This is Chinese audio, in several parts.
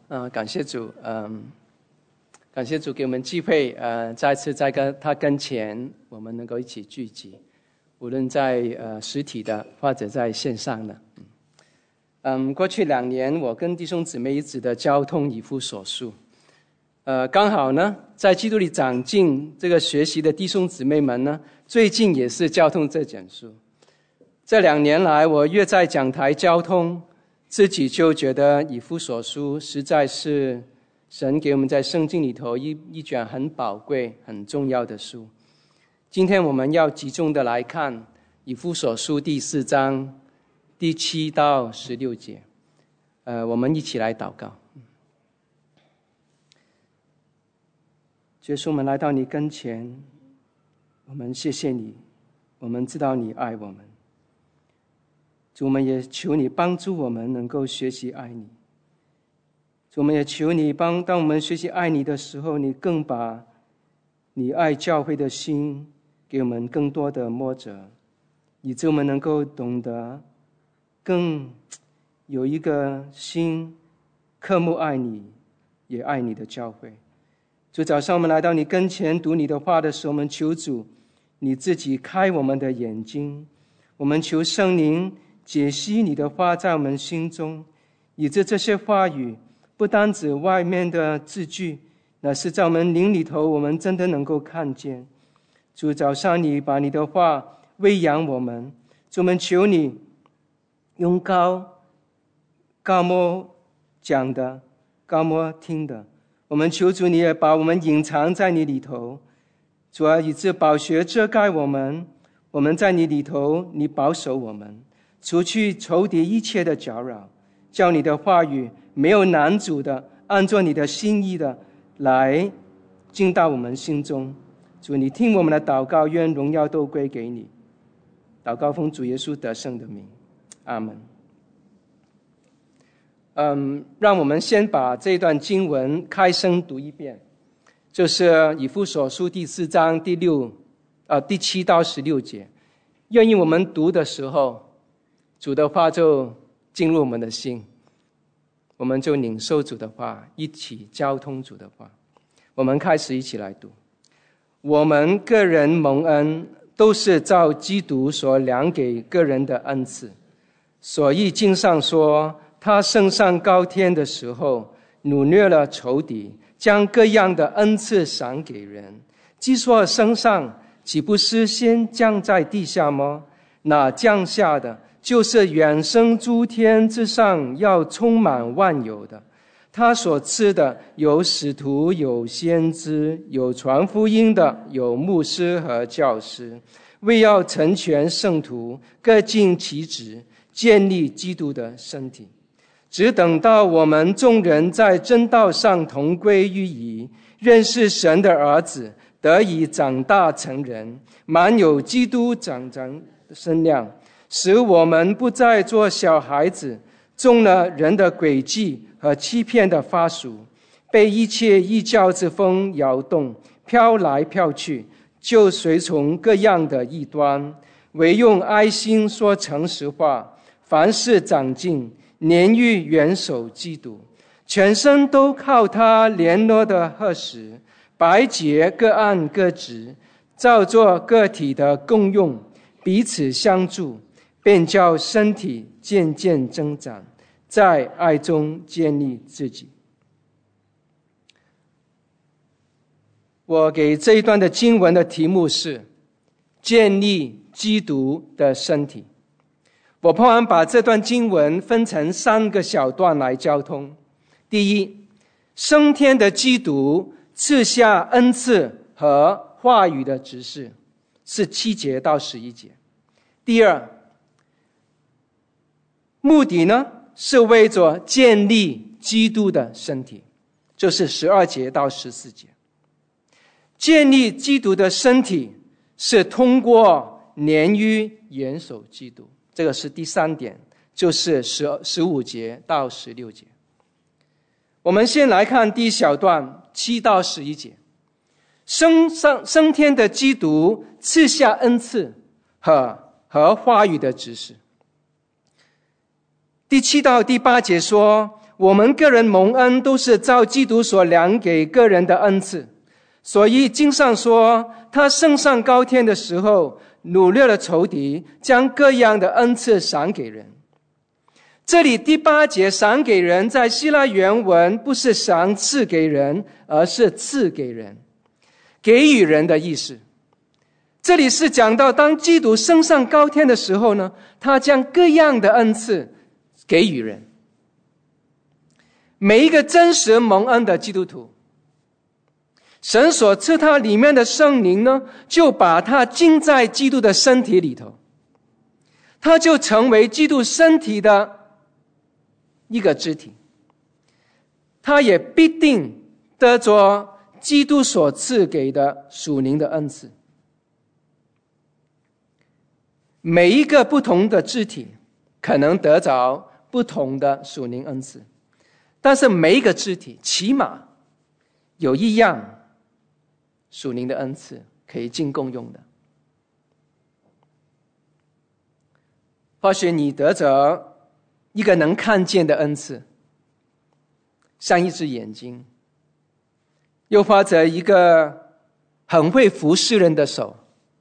感谢主，感谢主给我们机会，再次在他跟前，我们能够一起聚集，无论在实体的或者在线上的。过去2年，我跟弟兄姊妹一直的交通以弗所书，刚好呢，在基督里长进这个学习的弟兄姊妹们呢，最近也是交通这卷书。这2年来，我越在讲台交通，自己就觉得以弗所书实在是神给我们在圣经里头一卷很宝贵很重要的书。今天我们要集中的来看以弗所书第4章第7到16节。我们一起来祷告。耶稣，我们来到你跟前，我们谢谢你，我们知道你爱我们。主，我们也求你帮助我们能够学习爱你。主，我们也求你当我们学习爱你的时候，你更把你爱教会的心给我们更多的摸着，以致我们能够懂得更有一个心渴慕爱你也爱你的教会。主，早上我们来到你跟前读你的话的时候，我们求主你自己开我们的眼睛，我们求圣灵解析你的话在我们心中，以致这些话语不单指外面的字句，乃是在我们灵里头我们真的能够看见。主，早上你把你的话喂养我们，主，我们求你用高摸讲的，高摸听的，我们求主你也把我们隐藏在你里头，主啊，以致宝血遮盖我们，我们在你里头你保守我们，除去仇敌一切的搅扰，叫你的话语没有难阻的按照你的心意的来进到我们心中。主，你听我们的祷告，愿荣耀都归给你。祷告奉主耶稣得胜的名，阿们。让我们先把这段经文开声读一遍，就是以弗所书第4章第7到16节。愿意我们读的时候，主的话就进入我们的心，我们就领受主的话，一起交通主的话。我们开始一起来读。我们个人蒙恩，都是照基督所量给个人的恩赐。所以经上说，他升上高天的时候，掳掠了仇敌，将各样的恩赐赏给人。既说升上，岂不是先降在地下吗？那降下的就是远升诸天之上，要充满万有的。他所赐的有使徒，有先知，有传福音的，有牧师和教师，为要成全圣徒，各尽其职，建立基督的身体。只等到我们众人在真道上同归于一，认识神的儿子，得以长大成人，满有基督长的身量，使我们不再做小孩子，中了人的诡计和欺骗的法术，被一切异教之风摇动，飘来飘去，就随从各样的异端，唯用爱心说诚实话，凡事长进，年愈元首基督，全身都靠他联络的合实，百节各按各职，照作个体的功用，彼此相助，便叫身体渐渐增长，在爱中建立自己。我给这一段的经文的题目是建立基督的身体。我盼望把这段经文分成3个小段来交通。第一，升天的基督赐下恩赐和话语的指示，是7节到11节。第二，目的呢是为着建立基督的身体，就是12节到14节。建立基督的身体是通过年于元首基督，这个是第3点，就是15节到16节。我们先来看第一小段7到11节。升天的基督赐下恩赐和话语的指示。第7到第8节说， 我们个人蒙恩都是照基督所量给个人的恩赐，所以经上说，他升上高天的时候，掳掠了仇敌，将各样的恩赐赏给人。这里第8节赏给人，在希腊原文不是赏赐给人，而是赐给人，给予人的意思。这里是讲到当基督升上高天的时候呢，他将各样的恩赐给予人。每一个真实蒙恩的基督徒，神所赐他里面的圣灵呢，就把他浸在基督的身体里头，他就成为基督身体的一个肢体，他也必定得着基督所赐给的属灵的恩赐。每一个不同的肢体可能得着不同的属灵恩赐，但是每一个肢体起码有一样属灵的恩赐可以尽共用的。或许你得着一个能看见的恩赐，像一只眼睛，又或者一个很会服侍人的手。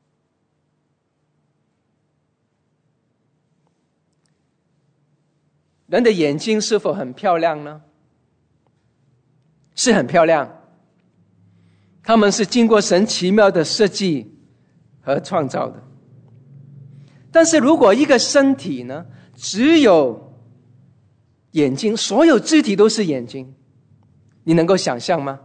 人的眼睛是否很漂亮呢？是很漂亮，他们是经过神奇妙的设计和创造的。但是如果一个身体呢，只有眼睛，所有肢体都是眼睛，你能够想象吗？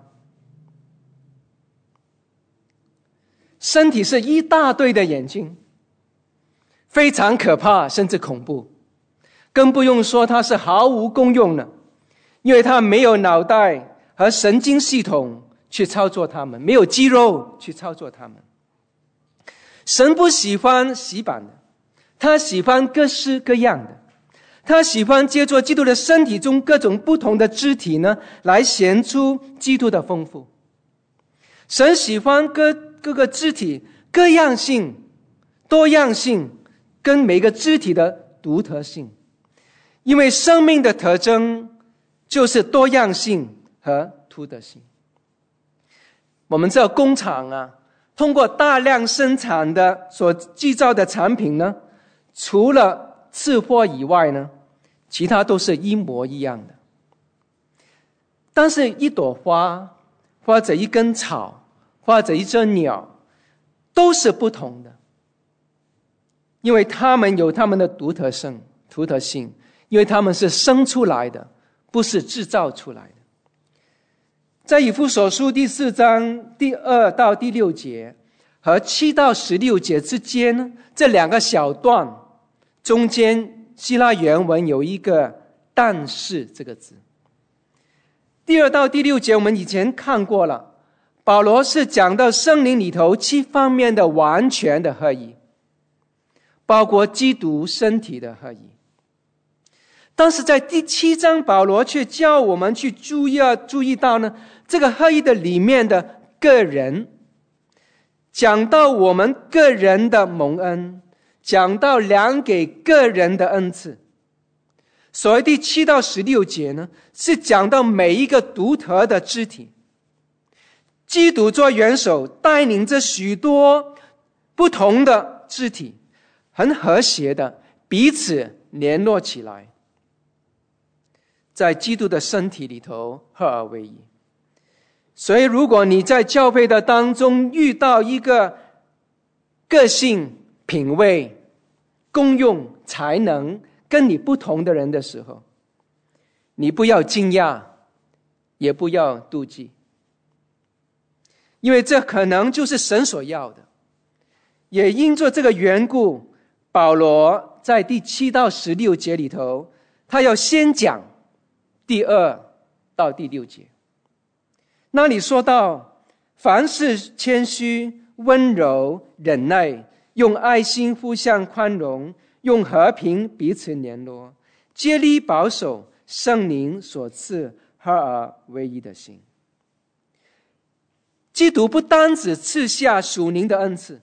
身体是一大堆的眼睛，非常可怕，甚至恐怖。更不用说它是毫无功用的，因为它没有脑袋和神经系统去操作它们，没有肌肉去操作它们。神不喜欢死板的，他喜欢各式各样的，他喜欢借助基督的身体中各种不同的肢体呢，来显出基督的丰富。神喜欢各个肢体各样性、多样性跟每个肢体的独特性，因为生命的特征就是多样性和独特性。我们知道工厂啊，通过大量生产的所制造的产品呢，除了次货以外呢，其他都是一模一样的。但是一朵花，或者一根草，或者一只鸟，都是不同的，因为它们有它们的独特性，因为它们是生出来的，不是制造出来的。在以弗所书第4章第2到第6节和7到16节之间呢，这两个小段中间希腊原文有一个但是这个字。第2到第6节我们以前看过了，保罗是讲到圣灵里头7方面的完全的合一，包括基督身体的合一。但是在第7章，保罗却叫我们去注意到呢，这个合一的里面的个人，讲到我们个人的蒙恩，讲到量给个人的恩赐。所谓第7到16节呢，是讲到每一个独特的肢体，基督做元首，带领着许多不同的肢体，很和谐的彼此联络起来，在基督的身体里头合而为一。所以如果你在教会的当中遇到一个个性、品味、功用、才能跟你不同的人的时候，你不要惊讶，也不要妒忌，因为这可能就是神所要的。也因着这个缘故，保罗在第7到16节里头，他要先讲第2到第6节。那里说到，凡事谦虚、温柔、忍耐，用爱心互相宽容，用和平彼此联络，竭力保守圣灵所赐合而为一的心。基督不单只赐下属灵的恩赐，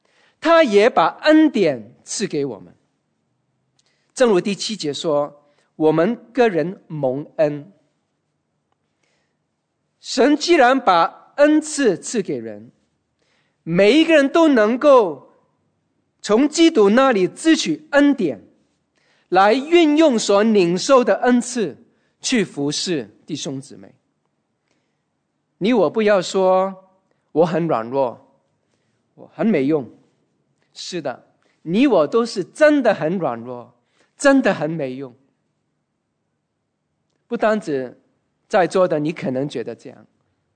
他也把恩典赐给我们。正如第7节说， 我们个人蒙恩。神既然把恩赐赐给人，每一个人都能够从基督那里支取恩典，来运用所领受的恩赐去服侍弟兄姊妹。你我不要说我很软弱，我很没用。是的，你我都是真的很软弱，真的很没用。不单止在座的你可能觉得这样，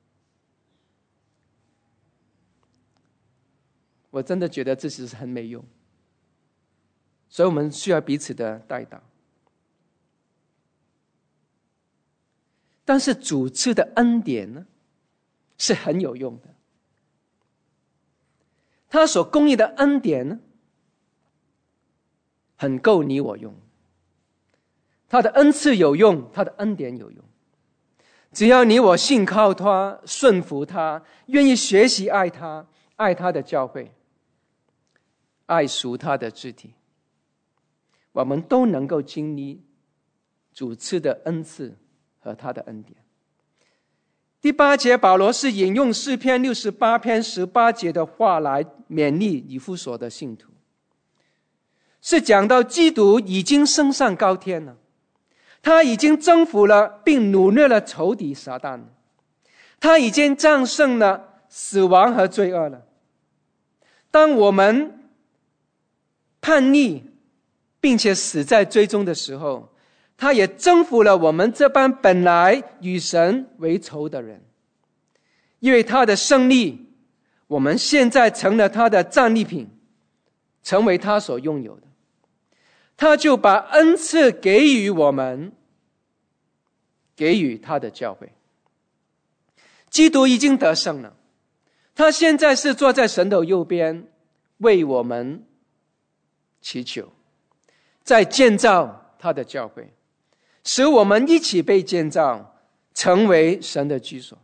我真的觉得自己是很没用。所以我们需要彼此的代祷。但是主赐的恩典呢，是很有用的。他所供应的恩典呢，很够你我用。他的恩赐有用，他的恩典有用。只要你我信靠他，顺服他，愿意学习爱他，爱他的教会，爱属他的肢体，我们都能够经历主赐的恩赐和他的恩典。第8节，保罗是引用诗篇68篇18节的话来勉励以弗所的信徒，是讲到基督已经升上高天了，他已经征服了并掳掠了仇敌撒旦，他已经战胜了死亡和罪恶了。当我们叛逆并且死在罪中的时候，他也征服了我们这般本来与神为仇的人。因为他的胜利，我们现在成了他的战利品，成为他所拥有的。他就把恩赐给予我们，给予他的教会。基督已经得胜了，他现在是坐在神的右边，为我们祈求，在建造他的教会，使我们一起被建造，成为神的居所。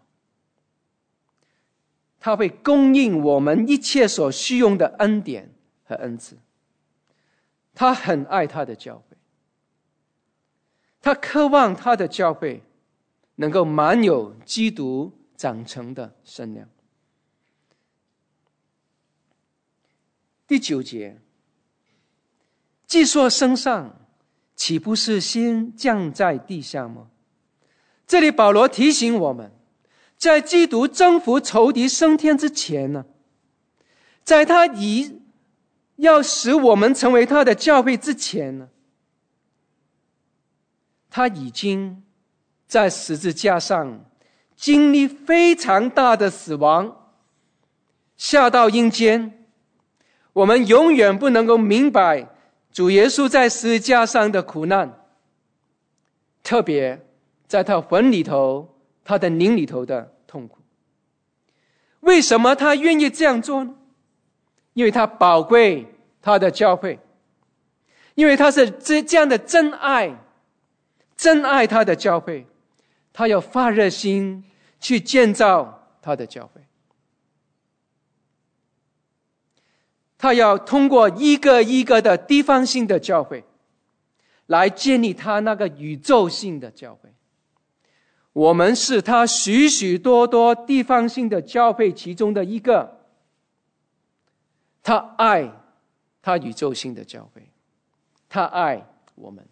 他会供应我们一切所需用的恩典和恩赐。他很爱他的教会，他渴望他的教会能够满有基督长成的身量。第9节，既说升上，岂不是先降在地下吗？这里保罗提醒我们，在基督征服仇敌升天之前呢，在他要使我们成为他的教会之前呢，他已经在十字架上经历非常大的死亡，下到阴间。我们永远不能够明白主耶稣在十字架上的苦难，特别在他魂里头，他的灵里头的痛苦。为什么他愿意这样做呢？因为他宝贵他的教会，因为他是这样的真爱他的教会，他要发热心去建造他的教会，他要通过一个一个的地方性的教会来建立他那个宇宙性的教会。我们是他许许多多地方性的教会其中的一个，他爱他宇宙性的教会，他爱我们。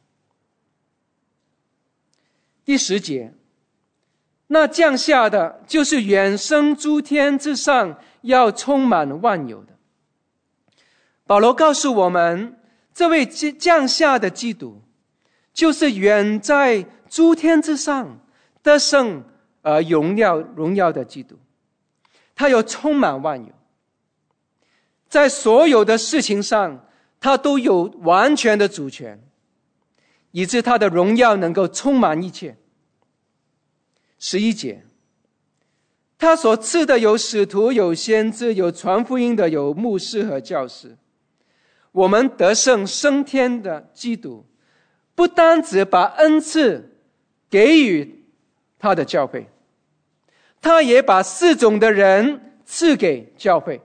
第10节，那降下的就是远升诸天之上，要充满万有的。保罗告诉我们，这位降下的基督就是远在诸天之上得胜而荣耀的基督，他有充满万有，在所有的事情上他都有完全的主权，以致他的荣耀能够充满一切。11节，他所赐的有使徒，有先知，有传福音的，有牧师和教师。我们得胜升天的基督，不单只把恩赐给予他的教会，他也把4种的人赐给教会，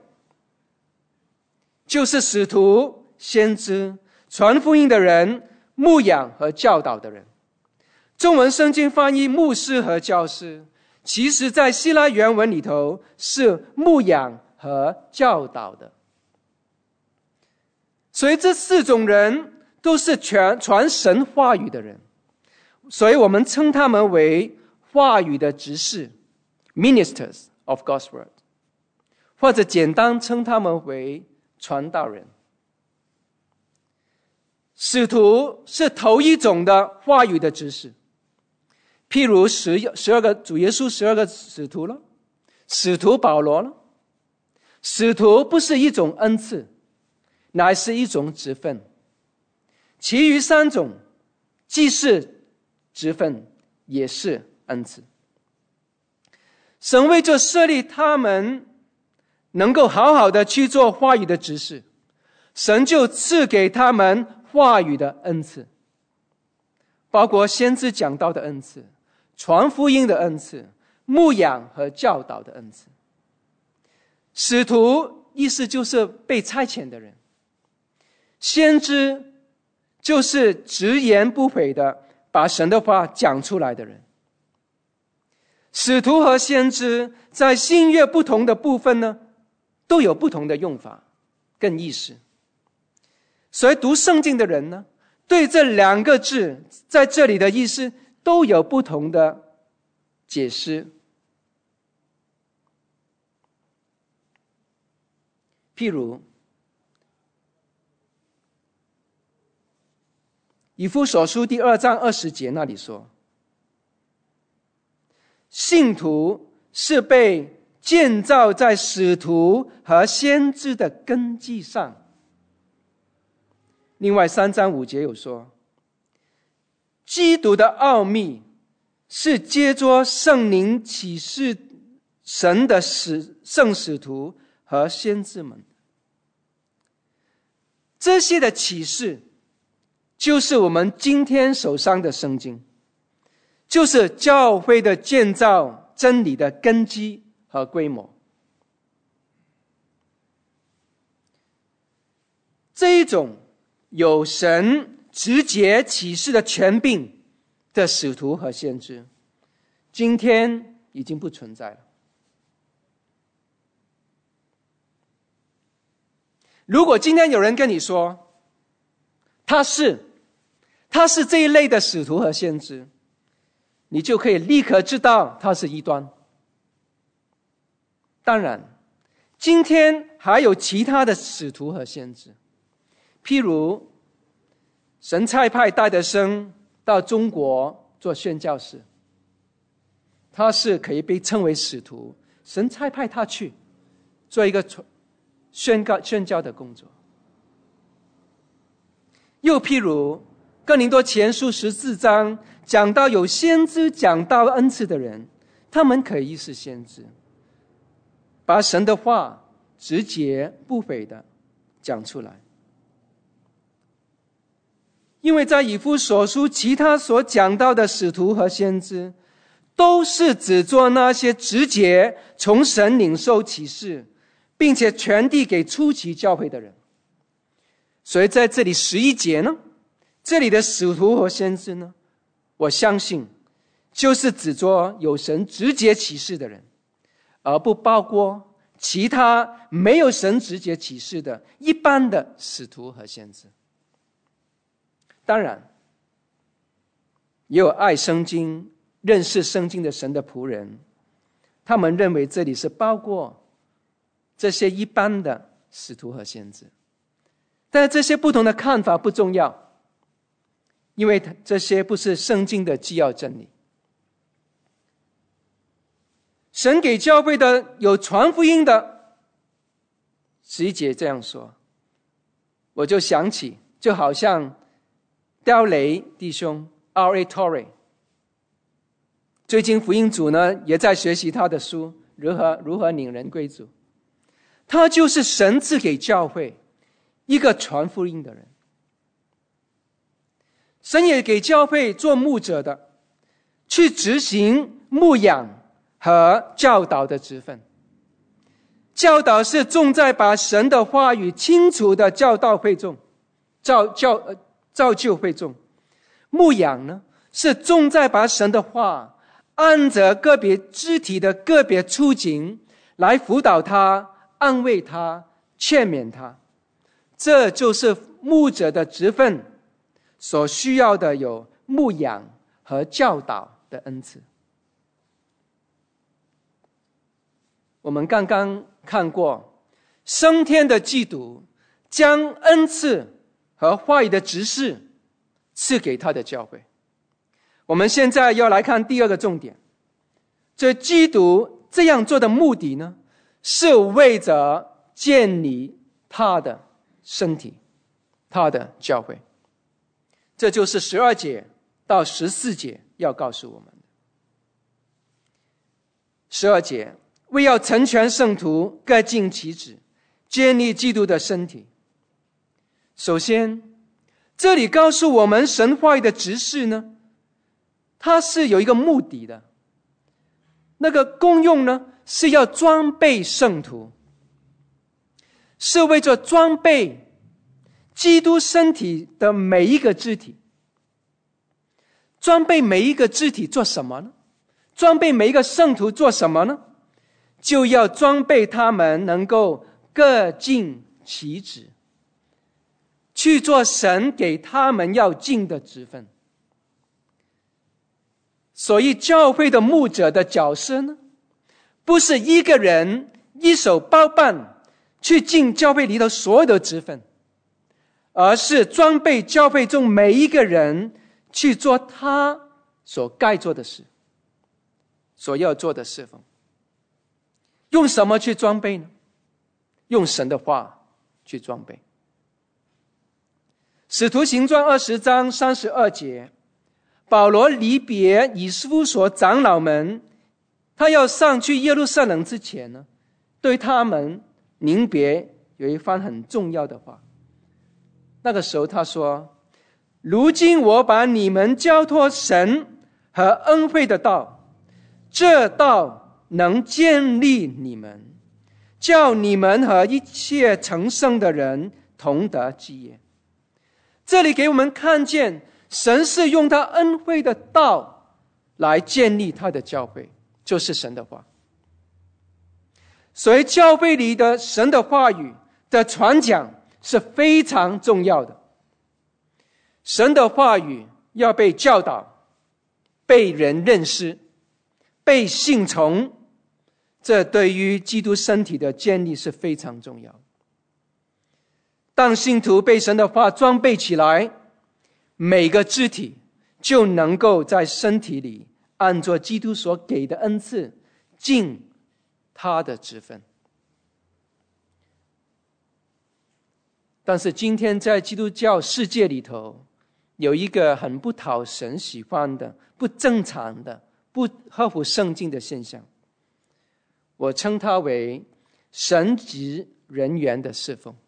就是使徒、先知、传福音的人、牧养和教导的人。 中文圣经翻译牧师和教师，其实在希腊原文里头是牧养和教导的。所以这4种人都是传神话语的人，所以我们称他们为话语的执事 Ministers of God's Word， 或者简单称他们为传道人。使徒是头一种的话语的执事，譬如12个主耶稣12个使徒了，使徒保罗了。使徒不是一种恩赐，乃是一种职分。其余3种既是职分，也是恩赐。神为着设立他们能够好好的去做话语的执事，神就赐给他们话语的恩赐，包括先知讲道的恩赐、传福音的恩赐、牧养和教导的恩赐。使徒意思就是被差遣的人，先知就是直言不讳的把神的话讲出来的人。使徒和先知在新约不同的部分呢，都有不同的用法跟意思。所以读圣经的人呢，对这2个字在这里的意思都有不同的解释。譬如以弗所书第2章20节那里说，信徒是被建造在使徒和先知的根基上。另外3章5节有说，基督的奥秘是借着圣灵启示神的圣使徒和先知们。这些的启示就是我们今天手上的圣经，就是教会的建造真理的根基和规模。这一种有神直接启示的权柄的使徒和先知，今天已经不存在了。如果今天有人跟你说他是这一类的使徒和先知，你就可以立刻知道他是异端。当然今天还有其他的使徒和先知，譬如神差派戴德生到中国做宣教士，他是可以被称为使徒，神差派他去做一个宣教的工作。又譬如哥林多前书14章讲到有先知讲道恩赐的人，他们可以是先知，把神的话直接不讳的讲出来。因为在以弗所书其他所讲到的使徒和先知，都是指做那些直接从神领受启示并且传递给初期教会的人。所以在这里11节呢，这里的使徒和先知呢，我相信就是指做有神直接启示的人，而不包括其他没有神直接启示的一般的使徒和先知。当然也有爱圣经认识圣经的神的仆人，他们认为这里是包括这些一般的使徒和先知。但是这些不同的看法不重要，因为这些不是圣经的基要真理。神给教会的有传福音的11节这样说，我就想起就好像刁雷弟兄 R.A. Torrey， 最近福音组呢也在学习他的书如何领人归主。他就是神赐给教会一个传福音的人。神也给教会做牧者的去执行牧养和教导的职分。教导是重在把神的话语清楚的教导会众，造就会众。牧养呢， 是重在把神的话按着个别肢体的个别处境来辅导他、安慰他、劝勉他。这就是牧者的职分所需要的，有牧养和教导的恩赐。我们刚刚看过，升天的基督将恩赐和话语的职事赐给他的教会。我们现在要来看第二个重点，这基督这样做的目的呢，是为着建立他的身体，他的教会。这就是12节到14节要告诉我们的。12节，为要成全圣徒，各尽其职，建立基督的身体。首先，这里告诉我们神话语的职事呢，它是有一个目的的。那个功用呢，是要装备圣徒，是为着装备基督身体的每一个肢体。装备每一个肢体做什么呢？装备每一个圣徒做什么呢？就要装备他们能够各尽其职，去做神给他们要尽的职分。所以教会的牧者的角色呢，不是一个人一手包办去尽教会里头所有的职分，而是装备教会中每一个人去做他所该做的事，所要做的侍奉。用什么去装备呢？用神的话去装备。使徒行传20章32节，保罗离别以弗所长老们，他要上去耶路撒冷之前呢，对他们临别有一番很重要的话。那个时候他说，如今我把你们交托神和恩惠的道，这道能建立你们，叫你们和一切成圣的人同得基业。这里给我们看见神是用他恩惠的道来建立他的教会，就是神的话。所以教会里的神的话语的传讲是非常重要的。神的话语要被教导，被人认识，被信从，这对于基督身体的建立是非常重要。当信徒被神的话装备起来，每个肢体就能够在身体里按照基督所给的恩赐尽他的职分。但是今天在基督教世界里头，有一个很不讨神喜欢的、不正常的、不合乎圣经的现象，我称它为神职人员的侍奉。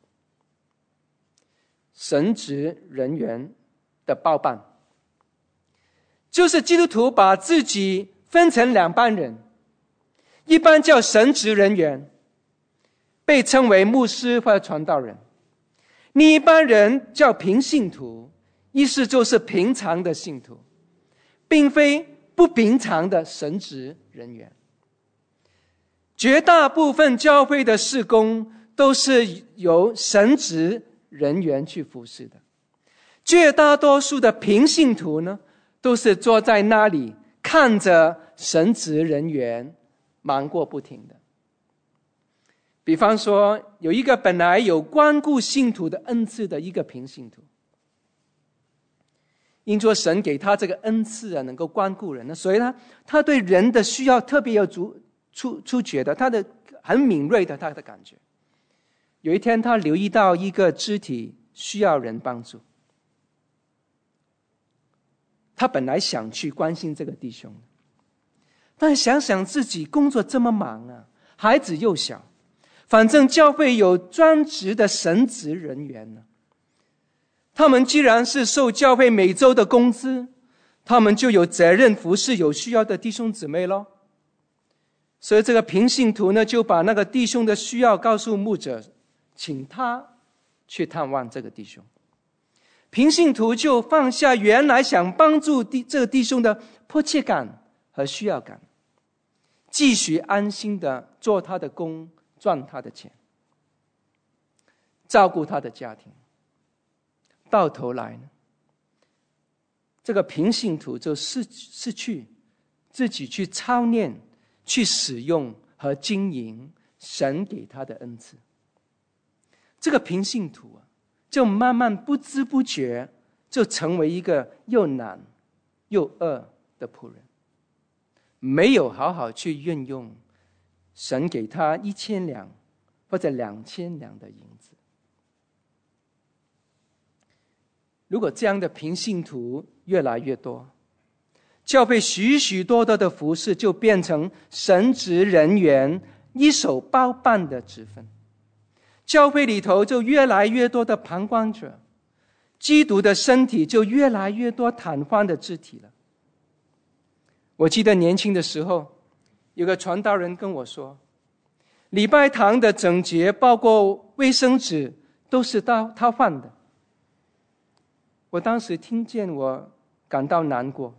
神职人员的包办，就是基督徒把自己分成两班人，一般叫神职人员，被称为牧师或者传道人；另一班人叫平信徒，意思就是平常的信徒，并非不平常的神职人员。绝大部分教会的事工都是由神职人员去服侍的，绝大多数的平信徒呢，都是坐在那里看着神职人员忙过不停的。比方说，有一个本来有关顾信徒的恩赐的一个平信徒，因着神给他这个恩赐能够关顾人呢，所以他对人的需要特别有触觉的，他的很敏锐的他的感觉。有一天他留意到一个肢体需要人帮助，他本来想去关心这个弟兄，但想想自己工作这么忙啊，孩子又小，反正教会有专职的神职人员呢，他们既然是受教会每周的工资，他们就有责任服侍有需要的弟兄姊妹咯。所以这个平信徒呢，就把那个弟兄的需要告诉牧者，请他去探望这个弟兄。 平信徒就放下原来想帮助这个弟兄的迫切感和需要感，继续安心的做他的工，赚他的钱，照顾他的家庭。到头来呢，这个平信徒就失去自己去操练、去使用和经营神给他的恩赐。这个平信徒就慢慢不知不觉就成为一个又懒又饿的仆人，没有好好去运用神给他1000两或者2000两的银子。如果这样的平信徒越来越多，教会许许多多的服事就变成神职人员一手包办的职分，教会里头就越来越多的旁观者，基督的身体就越来越多瘫痪的肢体了。我记得年轻的时候，有个传道人跟我说，礼拜堂的整洁包括卫生纸都是他换的。我当时听见，我感到难过。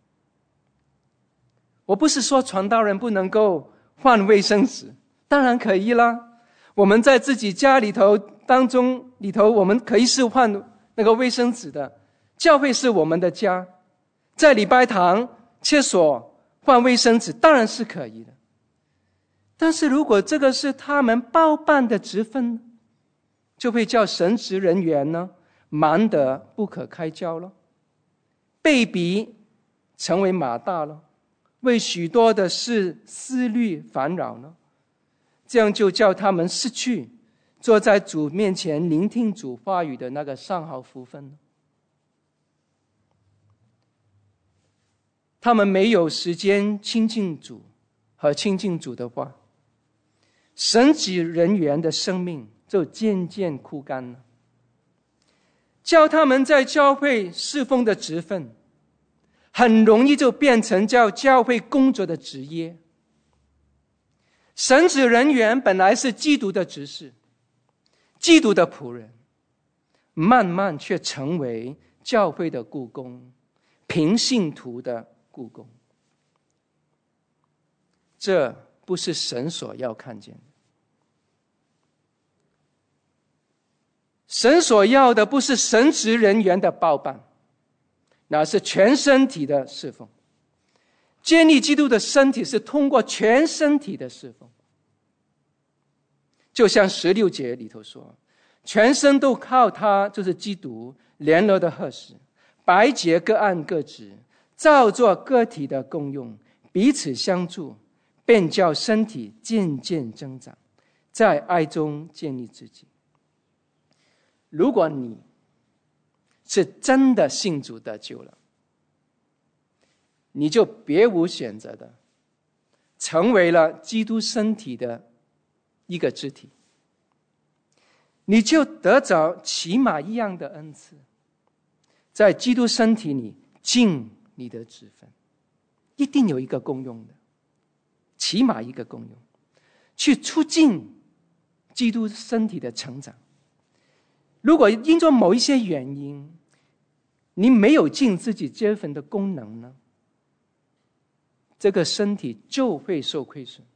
我不是说传道人不能够换卫生纸，当然可以啦。我们在自己家里头我们可以是换那个卫生纸的。教会是我们的家，在礼拜堂厕所换卫生纸当然是可以的。但是如果这个是他们包办的职分，就会叫神职人员呢忙得不可开交了，被逼成为马大了，为许多的事思虑烦扰了，这样就叫他们失去坐在主面前聆听主话语的那个上好福分了。他们没有时间亲近主和亲近主的话，神职人员的生命就渐渐枯干了。叫他们在教会侍奉的职分，很容易就变成叫教会工作的职业。神职人员本来是基督的执事，基督的仆人，慢慢却成为教会的雇工，平信徒的雇工。这不是神所要看见的。神所要的不是神职人员的包办，那是全身体的侍奉。建立基督的身体是通过全身体的侍奉，就像16节里头说，全身都靠他，就是基督联络的合适，百节各按各职，照作个体的功用，彼此相助，便叫身体渐渐增长，在爱中建立自己。如果你是真的信主得救了，你就别无选择的成为了基督身体的一个肢体，你就得着起码一样的恩赐，在基督身体里尽你的职分，一定有一个功用的，起码一个功用，去促进基督身体的成长。如果因着某一些原因，你没有尽自己这份的功能呢，这个身体就会受亏损。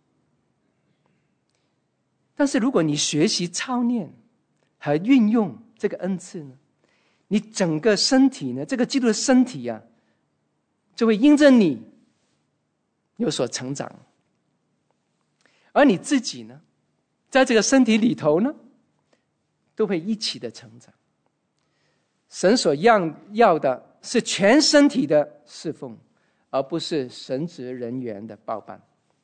但是如果你学习操练和运用这个恩赐呢，你整个身体呢，这个基督的身体啊，就会因着你有所成长。而你自己呢，在这个身体里头呢，都会一起的成长。神所要的是全身体的侍奉，而不是神职人员的包办。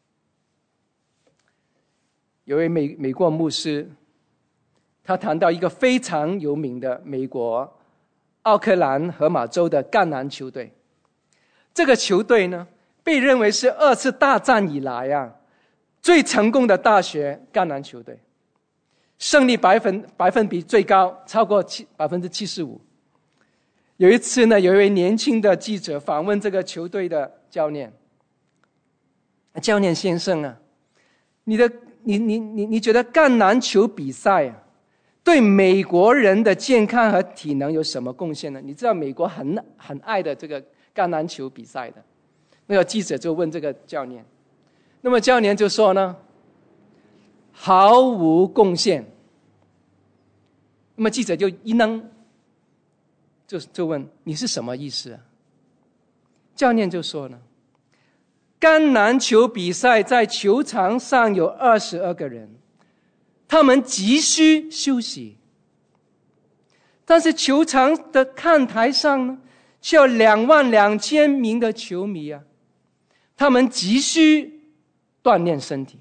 有位美国牧师，他谈到一个非常有名的美国奥克兰荷马州的橄榄球队。这个球队呢，被认为是2次大战以来最成功的大学橄榄球队，胜利百分比最高，超过75%。有一次呢，有一位年轻的记者访问这个球队的教练，教练先生啊，你觉得橄榄球比赛对美国人的健康和体能有什么贡献呢？你知道美国很爱的这个橄榄球比赛的，那个记者就问这个教练，那么教练就说呢，毫无贡献。那么记者就一愣，就问你是什么意思啊？教练就说呢，橄榄球比赛在球场上有22个人，他们急需休息，但是球场的看台上呢，却有22000名的球迷啊，他们急需锻炼身体。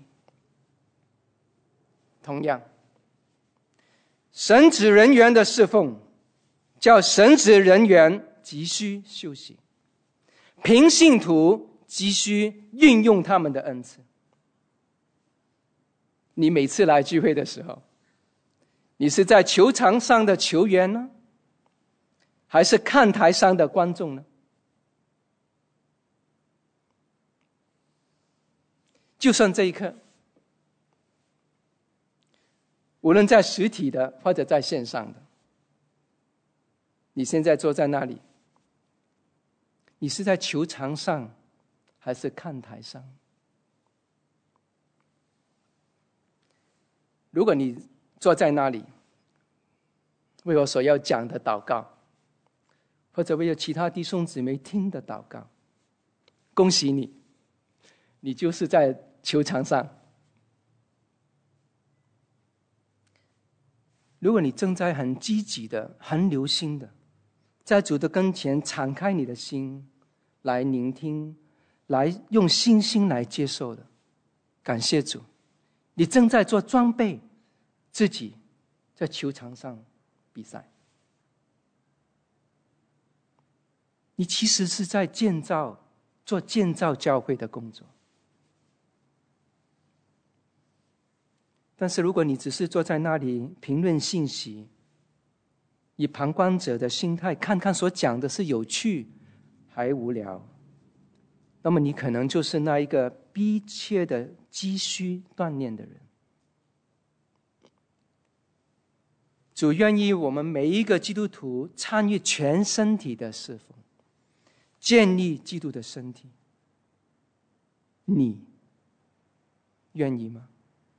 同样，神职人员的侍奉叫神职人员急需休息，平信徒急需运用他们的恩赐。你每次来聚会的时候，你是在球场上的球员呢，还是看台上的观众呢？就算这一刻，无论在实体的或者在线上的，你现在坐在那里，你是在球场上还是看台上？如果你坐在那里，为我所要讲的祷告，或者为了其他弟兄姊妹听的祷告，恭喜你，你就是在球场上。如果你正在很积极的、很留心的，在主的跟前敞开你的心来聆听，来用信心来接受的，感谢主，你正在做装备自己在球场上比赛。你其实是在做建造教会的工作。但是如果你只是坐在那里评论信息，以旁观者的心态看看所讲的是有趣还无聊，那么你可能就是那一个逼切的急需锻炼的人。主愿意我们每一个基督徒参与全身体的侍奉，建立基督的身体。你愿意吗？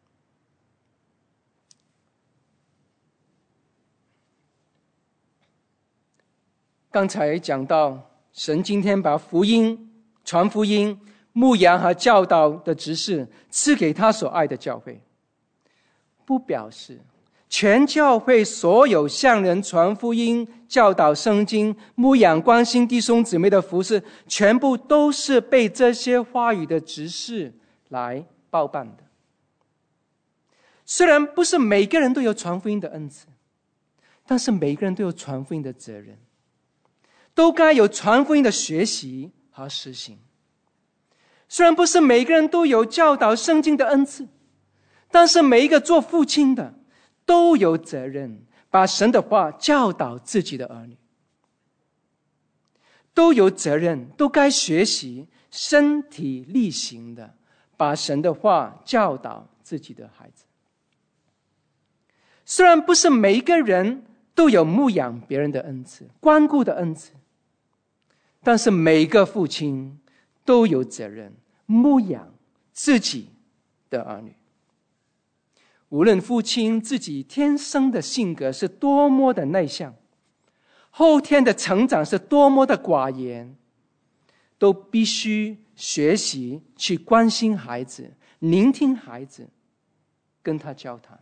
刚才讲到，神今天把福音、传福音、牧养和教导的职事赐给他所爱的教会，不表示全教会所有向人传福音、教导圣经、牧养关心弟兄姊妹的服事，全部都是被这些话语的职事来包办的。虽然不是每个人都有传福音的恩赐，但是每个人都有传福音的责任，都该有传福音的学习和实行。虽然不是每个人都有教导圣经的恩赐，但是每一个做父亲的都有责任把神的话教导自己的儿女，都有责任，都该学习身体力行的把神的话教导自己的孩子。虽然不是每一个人都有牧养别人的恩赐、关顾的恩赐，但是每个父亲都有责任牧养自己的儿女。无论父亲自己天生的性格是多么的内向，后天的成长是多么的寡言，都必须学习去关心孩子，聆听孩子，跟他交谈。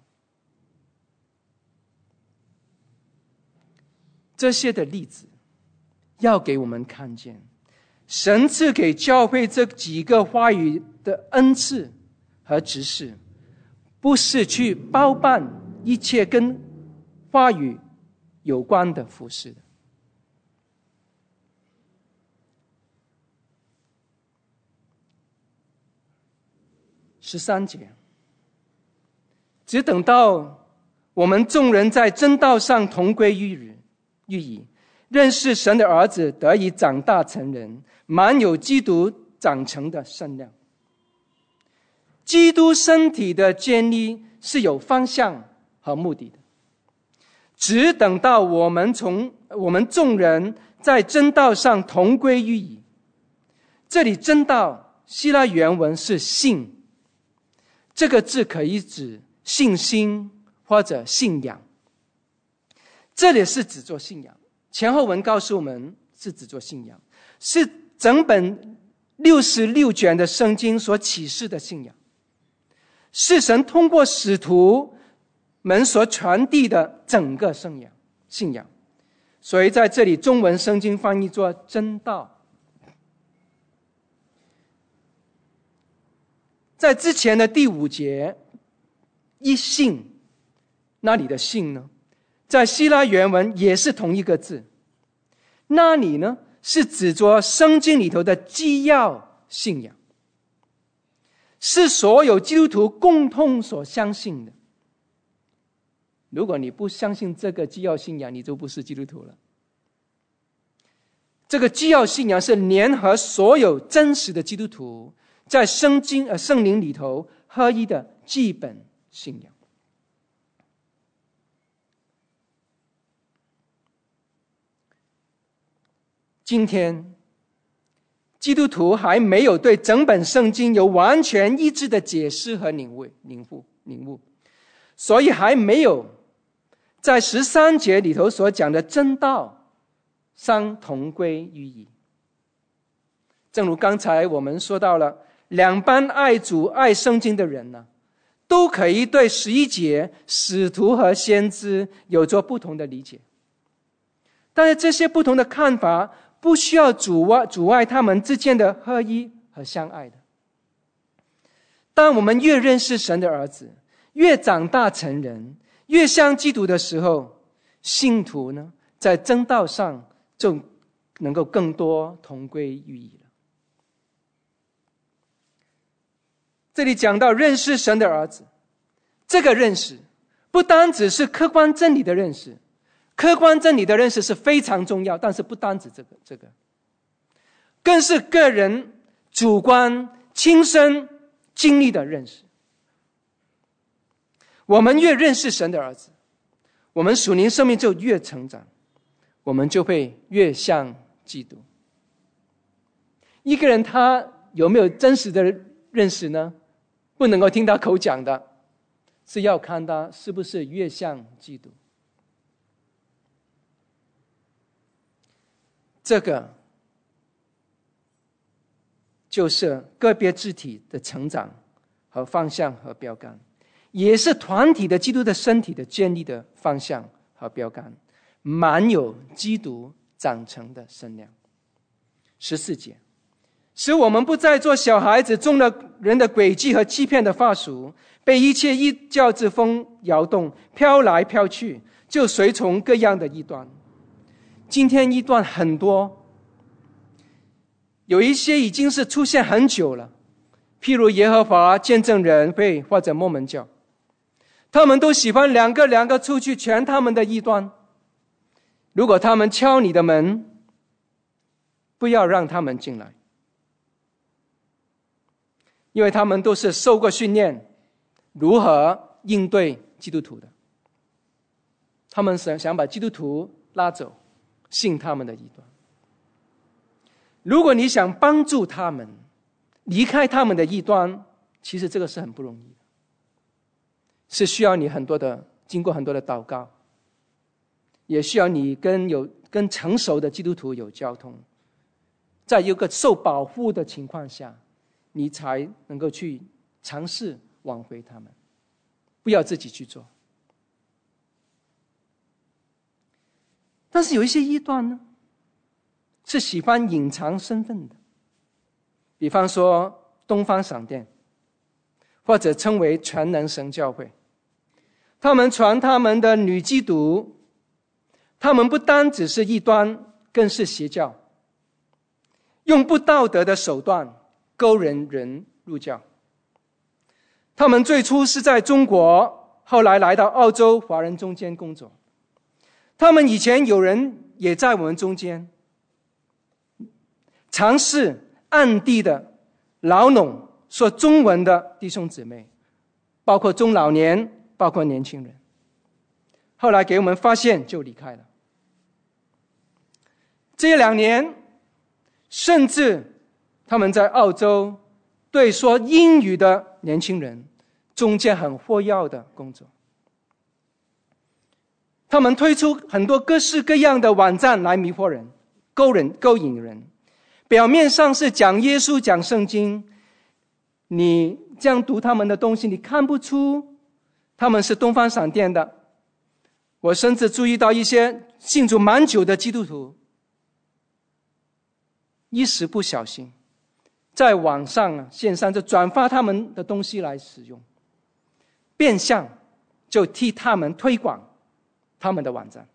这些的例子要给我们看见，神赐给教会这几个话语的恩赐和职事，不是去包办一切跟话语有关的服事的。13节，只等到我们众人在真道上同归于矣，认识神的儿子，得以长大成人，满有基督长成的身量。基督身体的建立是有方向和目的的。 只等到我们众人在真道上同归于一。这里真道希腊原文是信，这个字可以指信心或者信仰，这里是指做信仰，前后文告诉我们是指做信仰，是整本66卷的圣经所启示的信仰，是神通过使徒们所传递的整个信仰。所以在这里中文圣经翻译作真道。在之前的第5节，一信，那里的信呢，在希腊原文也是同一个字，那里呢是指着圣经里头的基要信仰，是所有基督徒共同所相信的。如果你不相信这个基要信仰，你就不是基督徒了。这个基要信仰是联合所有真实的基督徒在圣灵里头合一的基本信仰。今天基督徒还没有对整本圣经有完全一致的解释和领悟，所以还没有在13节里头所讲的真道上同归于一。正如刚才我们说到了，两班爱主爱圣经的人呢，都可以对11节使徒和先知有着不同的理解，但是这些不同的看法不需要阻碍他们之间的合一和相爱的。当我们越认识神的儿子，越长大成人，越像基督的时候，信徒呢，在真道上就能够更多同归于一了。这里讲到认识神的儿子，这个认识不单只是客观真理的认识，客观真理的认识是非常重要，但是不单指这个，更是个人主观亲身经历的认识。我们越认识神的儿子，我们属灵生命就越成长，我们就会越像基督。一个人他有没有真实的认识呢？不能够听他口讲的，是要看他是不是越像基督。这个就是个别肢体的成长和方向和标杆，也是团体的基督的身体的建立的方向和标杆，满有基督长成的身量。14节，使我们不再做小孩子，中了人的诡计和欺骗的法术，被一切异教之风摇动，飘来飘去，就随从各样的异端。今天异端很多，有一些已经是出现很久了，譬如耶和华见证人会或者摩门教，他们都喜欢两个出去传他们的异端。如果他们敲你的门，不要让他们进来，因为他们都是受过训练如何应对基督徒的，他们想把基督徒拉走，信他们的异端。如果你想帮助他们离开他们的异端，其实这个是很不容易的，是需要你经过很多的祷告，也需要你跟成熟的基督徒有交通，在一个受保护的情况下，你才能够去尝试挽回他们，不要自己去做。但是有一些异端呢，是喜欢隐藏身份的，比方说东方闪电，或者称为全能神教会，他们传他们的女基督，他们不单只是异端，更是邪教，用不道德的手段勾引人入教。他们最初是在中国，后来来到澳洲华人中间工作。他们以前有人也在我们中间，尝试暗地的牢笼说中文的弟兄姊妹，包括中老年，包括年轻人。 后来给我们发现就离开了。这2年，甚至他们在澳洲对说英语的年轻人中间很活跃的工作。他们推出很多各式各样的网站来迷惑人、勾引人。表面上是讲耶稣、讲圣经，你这样读他们的东西，你看不出他们是东方闪电的。我甚至注意到一些信主蛮久的基督徒，一时不小心在网上线上就转发他们的东西来使用，变相就替他们推广他们的网站。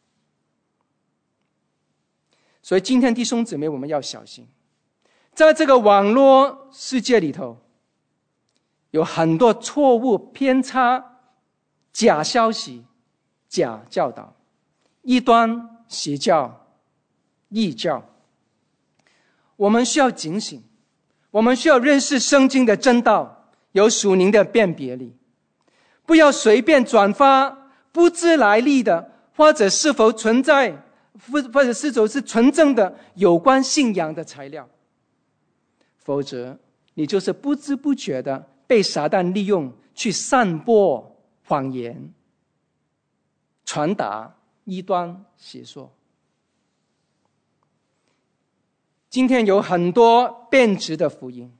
所以今天弟兄姊妹，我们要小心，在这个网络世界里头，有很多错误、偏差、假消息、假教导、异端、邪教、异教。我们需要警醒，我们需要认识圣经的真道，有属灵的辨别力，不要随便转发不知来历的，或者是否存在，或者是否是纯正的有关信仰的材料，否则你就是不知不觉的被撒旦利用，去散播谎言，传达异端邪说。今天有很多变质的福音，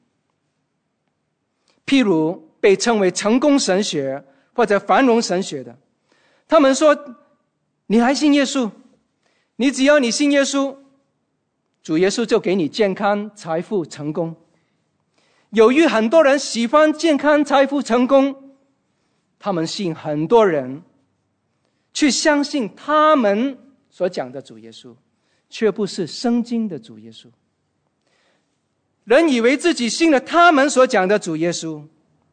譬如被称为成功神学或者繁荣神学的，他们说你来信耶稣，你只要你信耶稣，主耶稣就给你健康、财富、成功。由于很多人喜欢健康、财富、成功，他们吸引很多人去相信他们所讲的主耶稣，却不是圣经的主耶稣。人以为自己信了他们所讲的主耶稣，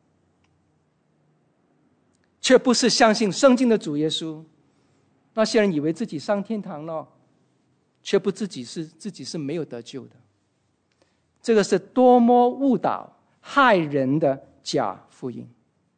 却不是相信圣经的主耶稣。那些人以为自己上天堂了，却不自己是没有得救的。这个是多么误导害人的假福音。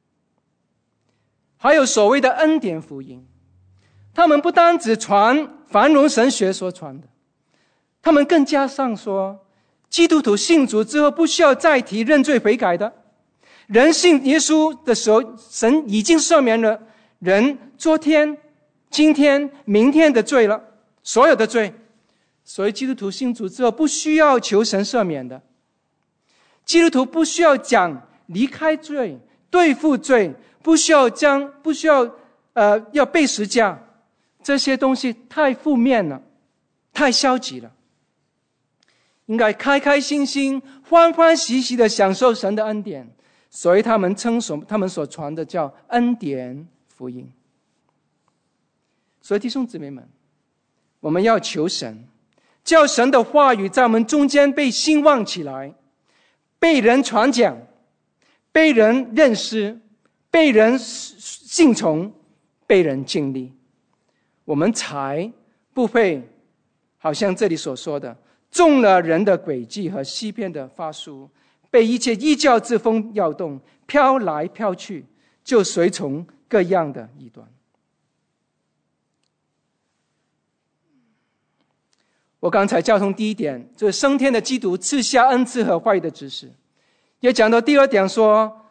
还有所谓的恩典福音，他们不单只传繁荣神学所传的，他们更加上说基督徒信主之后不需要再提认罪悔改的。人信耶稣的时候，神已经赦免了人昨天、今天、明天的罪了，所有的罪。所以基督徒信主之后不需要求神赦免的。基督徒不需要讲离开罪、对付罪，不需要要背十架，这些东西太负面了，太消极了。应该开开心心、欢欢喜喜的享受神的恩典，所以他们所传的叫恩典福音。所以弟兄姊妹们，我们要求神，叫神的话语在我们中间被兴旺起来，被人传讲，被人认识，被人信从，被人敬立，我们才不会好像这里所说的中了人的诡计和欺骗的法术，被一切异教之风摇动，飘来飘去，就随从各样的异端。我刚才交通第一点，就是升天的基督赐下恩赐和话语的知识，也讲到第二点，说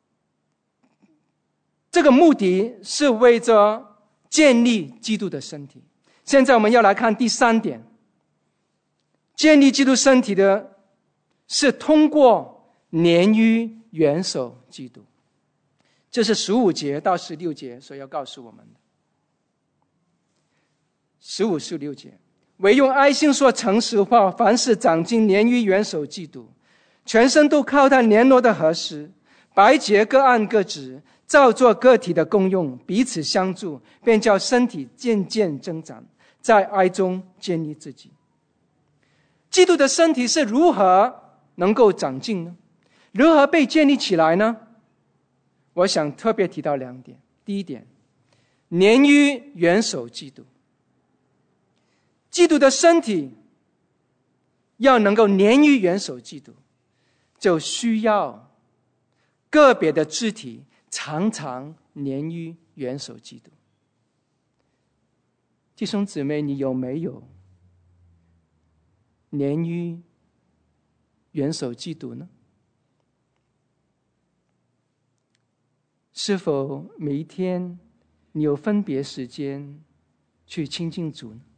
这个目的是为着建立基督的身体。现在我们要来看第三点，建立基督身体的是通过连于元首基督，这是15节到16节所要告诉我们的。15、16节，唯用爱心说诚实话，凡事长进连于元首基督，全身都靠他联络的合适，百节各按各职，照作个体的功用，彼此相助，便叫身体渐渐增长，在爱中建立自己。基督的身体是如何能够长进呢？如何被建立起来呢？我想特别提到2点。第一点，连于元首基督。基督的身体要能够连于元首基督，就需要个别的肢体常常连于元首基督。 弟兄姊妹，你有没有连于元首基督呢？是否每一天你有分别时间去亲近主呢？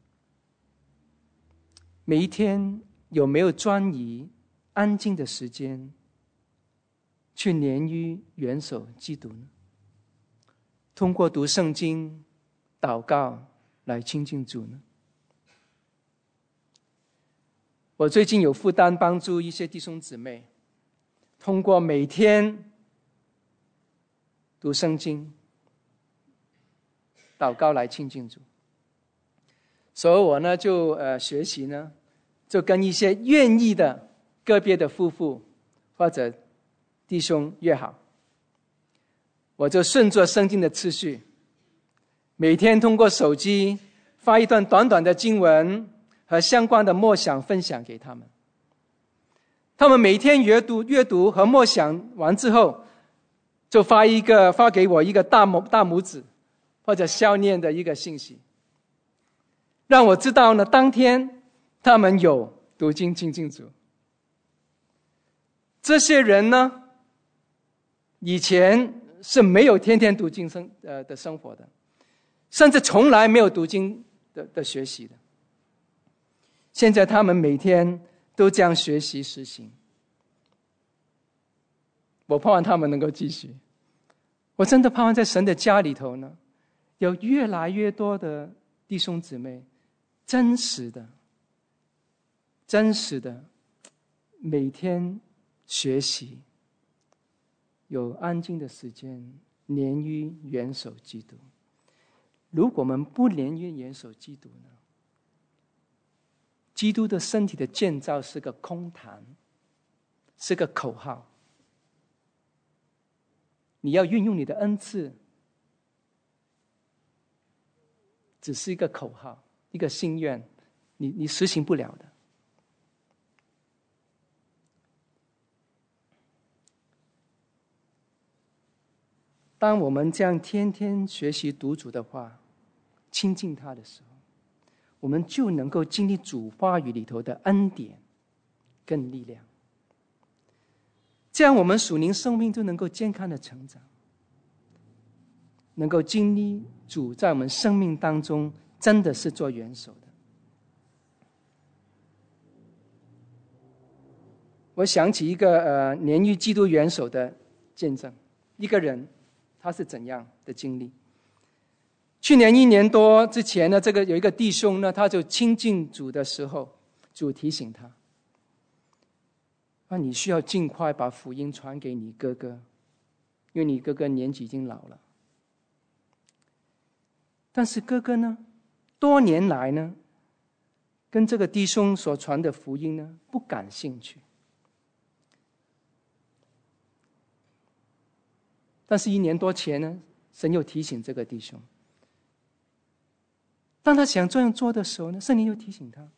每一天有没有专一安静的时间去连于元首基督呢？通过读圣经、祷告来亲近主呢？我最近有负担帮助一些弟兄姊妹，通过每天读圣经、祷告来亲近主。所以我呢就学习呢，就跟一些愿意的个别的夫妇或者弟兄约好，我就顺着圣经的次序，每天通过手机发一段短短的经文和相关的默想分享给他们。他们每天阅读和默想完之后，就发给我一个大拇指或者笑脸的一个信息，让我知道呢，当天他们有读经亲近主。这些人呢，以前是没有天天读经的生活的，甚至从来没有读经的学习的。现在他们每天都这样学习实行，我盼望他们能够继续。我真的盼望在神的家里头呢，有越来越多的弟兄姊妹真实的每天学习，有安静的时间连于元首基督。如果我们不连于元首基督呢，基督的身体的建造是个空谈，是个口号。你要运用你的恩赐，只是一个口号，一个心愿，你实行不了的。当我们这样天天学习读主的话，亲近他的时候，我们就能够经历主话语里头的恩典跟力量，这样我们属灵生命就能够健康的成长，能够经历主在我们生命当中真的是做元首的。我想起一个连于基督元首的见证，一个人他是怎样的经历。去年1年多之前呢，有一个弟兄呢，他就亲近主的时候，主提醒他，你需要尽快把福音传给你哥哥，因为你哥哥年纪已经老了。但是哥哥呢，多年来呢，跟这个弟兄所传的福音呢，不感兴趣。但是1年多前呢，神又提醒这个弟兄，当他想这样做的时候呢，圣灵又提醒他，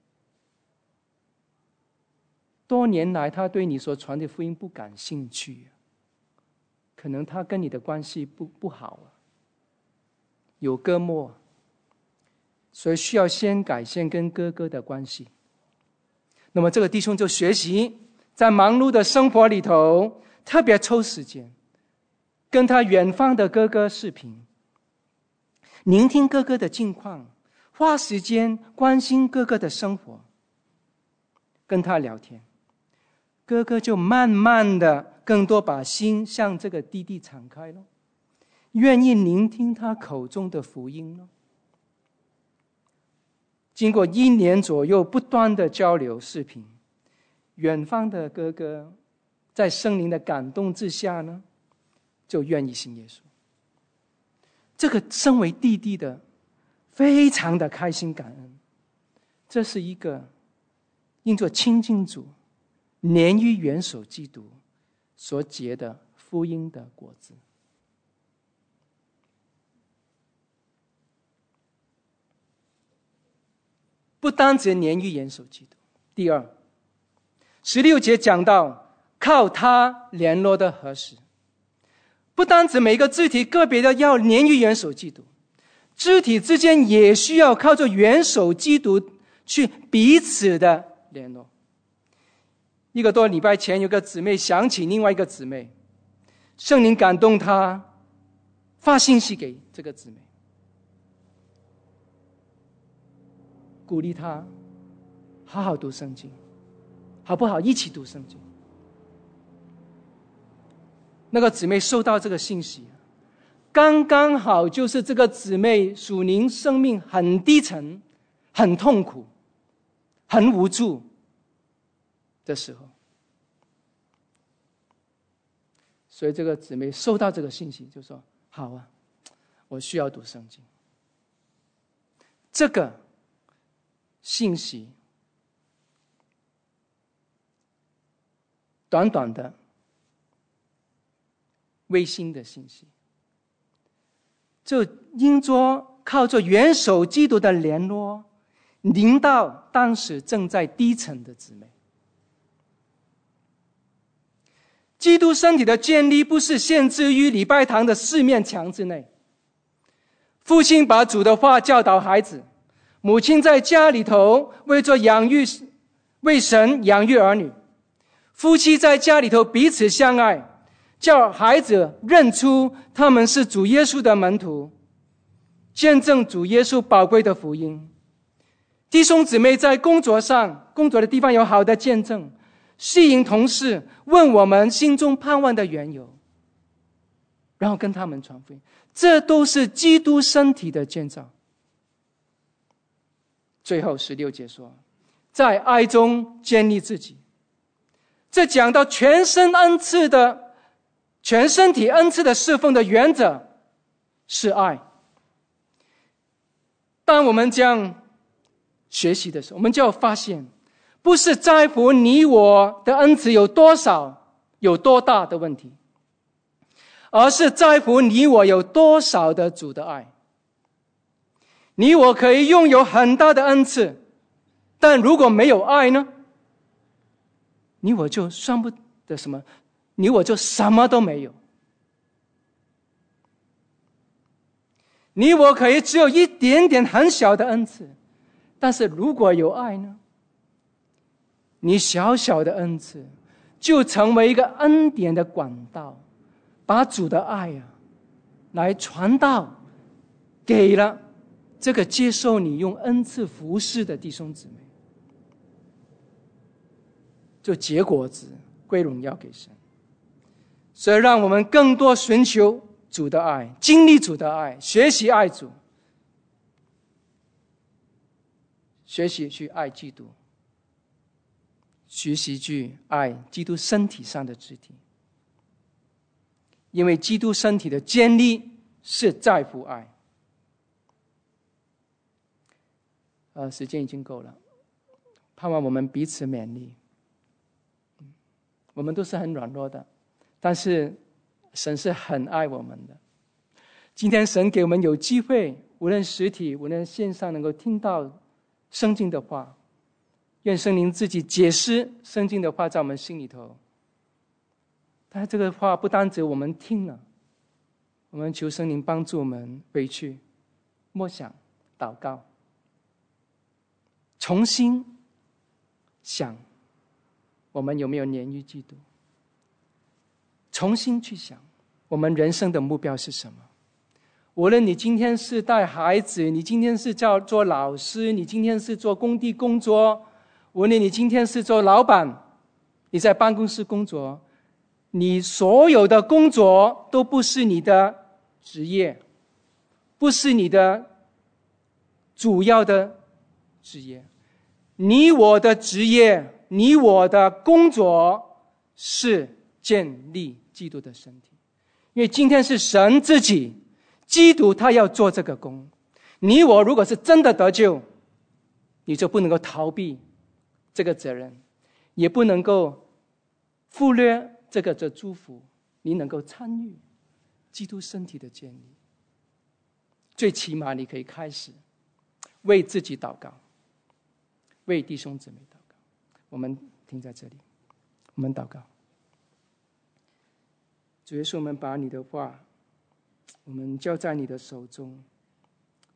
多年来他对你所传的福音不感兴趣，可能他跟你的关系不好，有隔膜，所以需要先改善跟哥哥的关系。那么这个弟兄就学习在忙碌的生活里头，特别抽时间跟他远方的哥哥视频，聆听哥哥的近况，花时间关心哥哥的生活，跟他聊天，哥哥就慢慢的更多把心向这个弟弟敞开了，愿意聆听他口中的福音了。经过1年左右不断的交流视频，远方的哥哥在圣灵的感动之下呢，就愿意信耶稣。这个身为弟弟的非常的开心感恩，这是一个因着亲近主连于元首基督所结的福音的果子。不单只连于元首基督。第二，16节讲到靠他联络的合适，不单指每个肢体个别的要连于元首基督， 肢体之间也需要靠着元首基督去彼此的联络。一个多礼拜前，有个姊妹想起另外一个姊妹，圣灵感动她，发信息给这个姊妹，鼓励她好好读圣经，好不好？一起读圣经。那个姊妹收到这个信息，刚刚好就是这个姊妹属灵生命很低沉、很痛苦、很无助的时候，所以这个姊妹收到这个信息就说：好啊，我需要读圣经。这个信息短短的微信的信息，就因着靠着元首基督的联络，临到当时正在低沉的姊妹。基督身体的建立不是限制于礼拜堂的4面墙之内。父亲把主的话教导孩子，母亲在家里头为神养育儿女，夫妻在家里头彼此相爱，叫孩子认出他们是主耶稣的门徒，见证主耶稣宝贵的福音。弟兄姊妹在工作的地方有好的见证，吸引同事问我们心中盼望的缘由，然后跟他们传福音，这都是基督身体的建造。最后16节说，在爱中建立自己。这讲到全身体恩赐的侍奉的原则是爱。当我们这样学习的时候，我们就要发现，不是在乎你我的恩赐有多少、有多大的问题，而是在乎你我有多少的主的爱。你我可以拥有很大的恩赐，但如果没有爱呢？你我就算不得什么，你我就什么都没有。你我可以只有一点点很小的恩赐，但是如果有爱呢？你小小的恩赐就成为一个恩典的管道，把主的爱来传到给了这个接受你用恩赐服侍的弟兄姊妹，就结果子归荣耀给神。所以让我们更多寻求主的爱，经历主的爱，学习爱主，学习去爱基督，学习去爱基督身体上的肢体。因为基督身体的建立是在乎爱。时间已经够了，盼望我们彼此勉励。我们都是很软弱的，但是神是很爱我们的。今天神给我们有机会，无论实体无论线上，能够听到圣经的话，愿圣灵自己解释圣经的话在我们心里头。但这个话不单只我们听了，我们求圣灵帮助我们回去默想祷告，重新想我们有没有连于基督，重新去想我们人生的目标是什么。无论你今天是带孩子，你今天是做老师，你今天是做工地工作，无论你今天是做老板，你在办公室工作，你所有的工作都不是你的职业，不是你的主要的职业。你我的职业，你我的工作是建立基督的身体。因为今天是神自己，基督他要做这个工。你我如果是真的得救，你就不能够逃避这个责任，也不能够忽略这祝福，你能够参与基督身体的建立。最起码你可以开始为自己祷告，为弟兄姊妹祷告。我们停在这里，我们祷告。主耶稣，我们把你的话我们交在你的手中，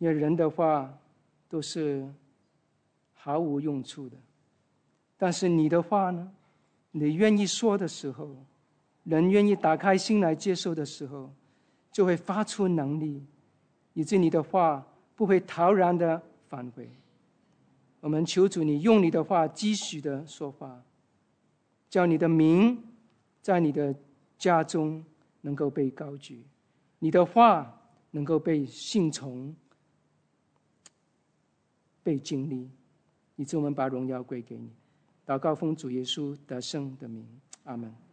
因为人的话都是毫无用处的，但是你的话呢，你愿意说的时候，人愿意打开心来接受的时候，就会发出能力，以致你的话不会陶然的返回。我们求主你用你的话继续的说话，叫你的名在你的家中能够被高举，你的话能够被信从，被经历，以致我们把荣耀归给你。祷告奉主耶稣得胜的名，阿们。